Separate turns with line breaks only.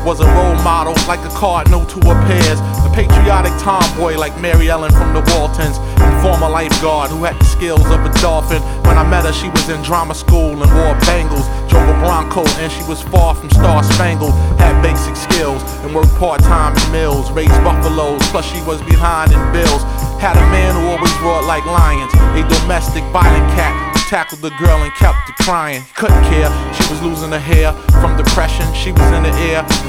Was a role model like a cardinal to her peers. A patriotic tomboy like Mary Ellen from the Waltons. And former lifeguard who had the skills of a dolphin. When I met her, she was in drama school and wore bangles. Drove a Bronco and she was far from star-spangled. Had basic skills and worked part-time in mills. Raised buffaloes, plus she was behind in bills. Had a man who always roared like lions. A domestic violent cat who tackled the girl and kept her crying. Couldn't care, she was losing her hair from depression. She was in the air.